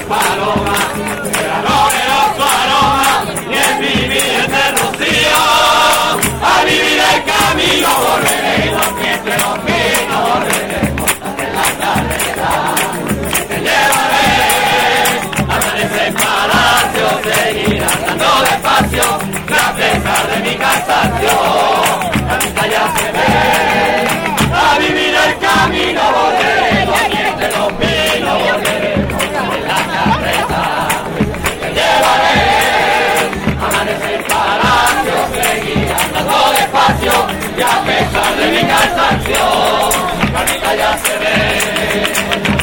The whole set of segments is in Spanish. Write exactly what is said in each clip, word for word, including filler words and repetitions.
palomas, los aromas, y en vivir de rocío, a vivir el camino volveremos, que entre los pinos volveremos, en la carrera, te llevaré, amanecer en palacio, seguir andando despacio, a pesar de mi cansancio, la vista ya se ve, a vivir el camino volveremos, y entre los pinos volveremos, en la carrera, te llevaré, amanecer en palacio, seguir andando despacio, y a pesar de mi cansancio, la vista ya se ve.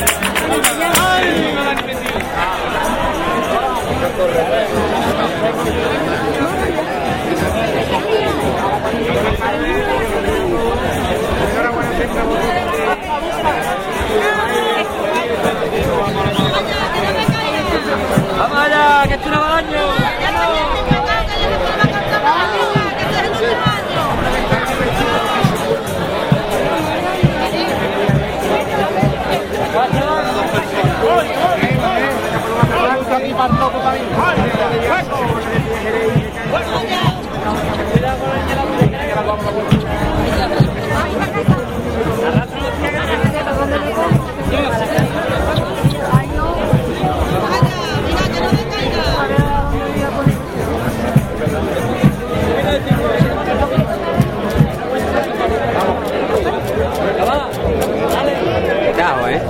¡Vamos allá, que esto no va a baño! Chao, eh.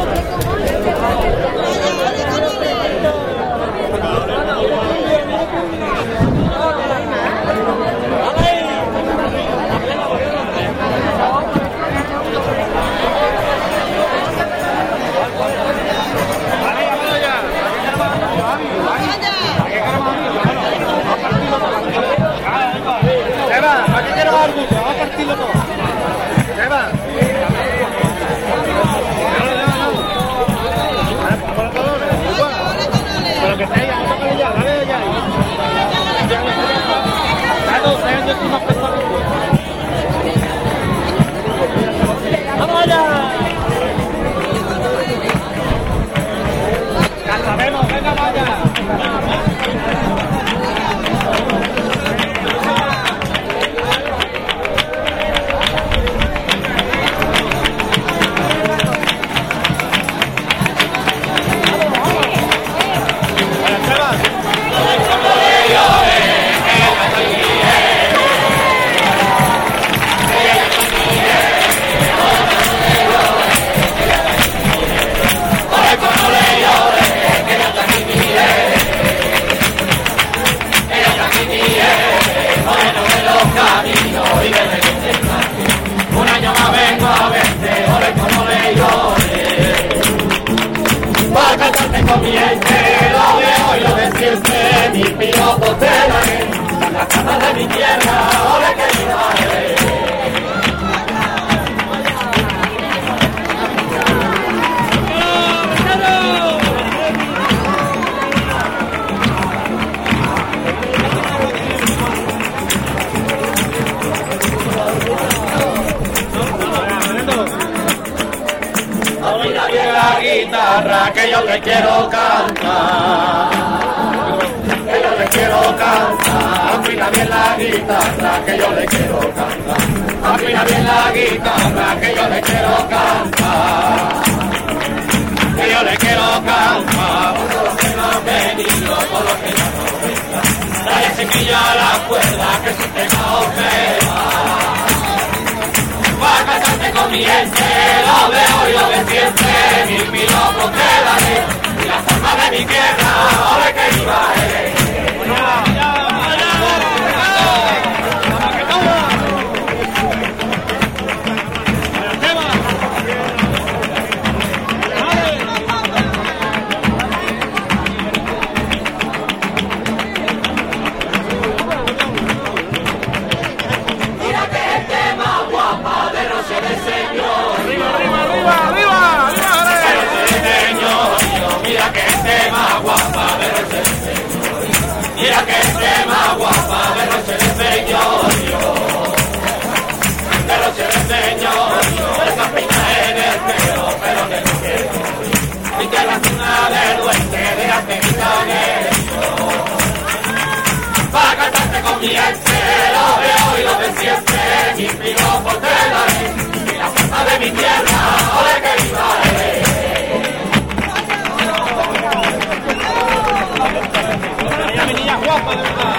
Que yo le quiero cantar, que yo le quiero cantar, afina bien la guitarra, que yo le quiero cantar, afina bien la guitarra, que yo le quiero cantar, que yo le quiero cantar, por los que no han venido, por los que ya no vendrán, dale chiquilla a la cuerda, que si te va voy a cantarte con mi gente, lo veo y lo de siempre, mi piloto te daré, y la forma de mi tierra, ole que viva él. Mira que este más guapa, pero ese limpio por te daré, y la fuerza de mi tierra, ole que viva eres. Mi niña guapa, de verdad.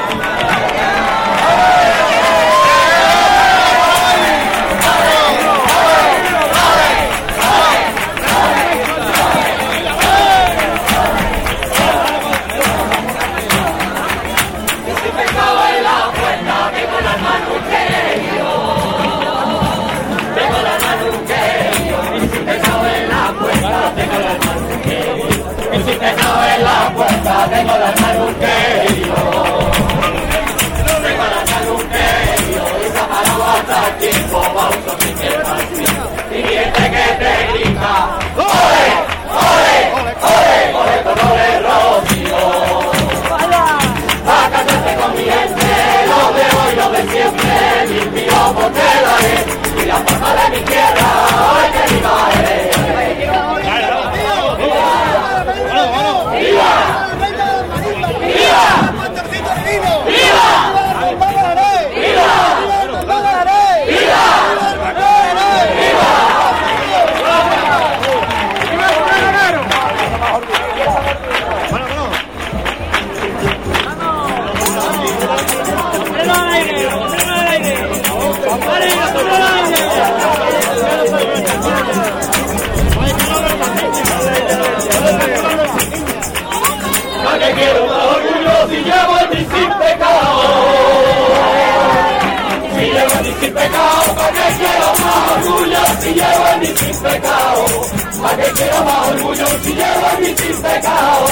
Tengo la mano un querido, tengo la mano un querido, y se ha parado hasta el tiempo, vamos a mi que y gente que te grita, ¡ole, ole, ole, ole, todo de rocío! A casarse con mi gente, lo de hoy, lo de siempre, limpio por te daré, y la fuerza de mi tierra, ¡ole que viva eres! Que quiero más orgullo si llevo en mí sin pecado, si llevo en mí sin pecado, ¿para qué quiero más orgullo si llevo en mí sin pecado? ¿Para qué quiero más orgullo si llevo en mí sin pecado?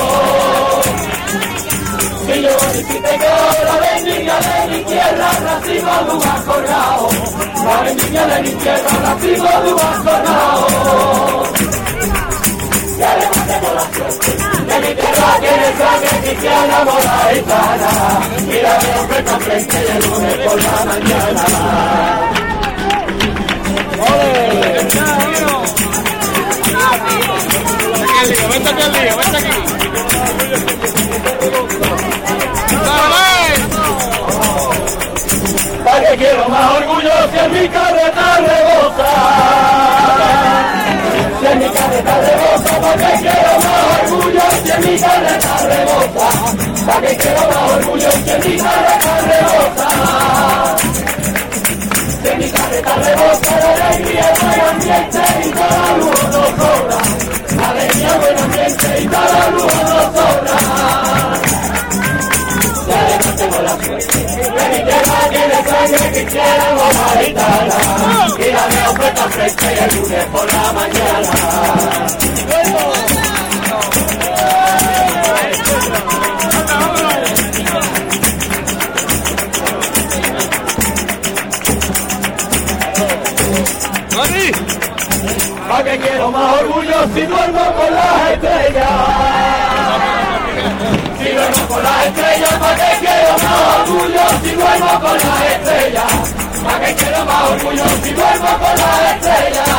Si llevo en mí sin pecado, la bendición de mi tierra, racimo de un acordado, la bendición de mi tierra, racimo de un acordado. Y además tengo la suerte de mi tierra tiene sangre cristiana, mola y sana, y la veo frente a frente y el lunes por la mañana. ¡Ole! Vente aquí al lío, vente aquí. ¿Para qué quiero más orgullo si en mi carreta rebosa? Si en mi carreta rebosa, ¿para qué quiero más orgullo si en mi carreta rebosa? ¿Para qué quiero más orgullo si en mi carreta rebosa? Si en mi carreta rebosa, la alegría, buen ambiente y toda la luz nos sobra. La alegría, buen ambiente y toda la luz nos sobra. Y además tengo la suerte de mi tierra tiene sangre cristiana, monaritana, y la veo frente a frente y el lunes por la mañana. ¿Para qué quiero más orgullo si duermo con las estrellas? Si duermo con las estrellas, ¿para qué quiero más orgullo si duermo con las estrellas? ¿Para qué quiero más orgullo si duermo con las estrellas?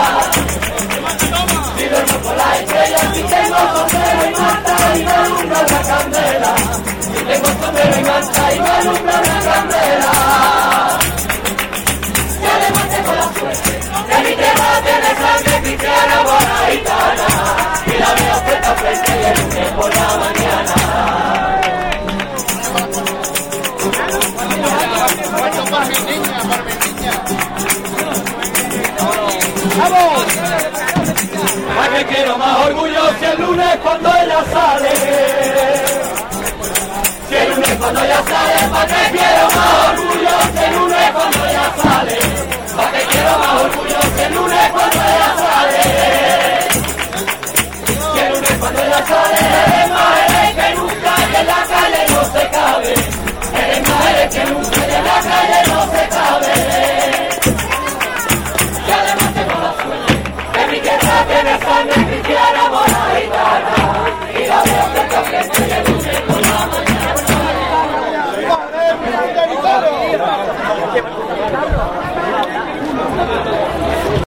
Si duermo con las estrellas, si tengo sombrero y manta y me alumbra la candela. Si tengo sombrero y manta y me alumbra la candela. Y además tengo la suerte que mi tierra tiene sangre cristiana, monaritana, y la veo frente a frente y el lunes por la mañana. ¡Vamos! ¿Para qué quiero más orgullo si el lunes cuando ella sale? Si el lunes cuando ella sale, ¿para qué quiero más orgullo